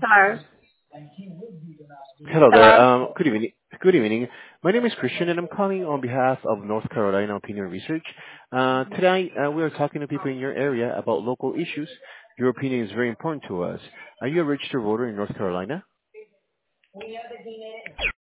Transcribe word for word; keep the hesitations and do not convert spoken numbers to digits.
Hello. Hello there. Hello. Um, Good evening. Good evening. My name is Christian, and I'm calling on behalf of North Carolina Opinion Research. Uh, Today, uh, we are talking to people in your area about local issues. Your opinion is very important to us. Are you a registered voter in North Carolina?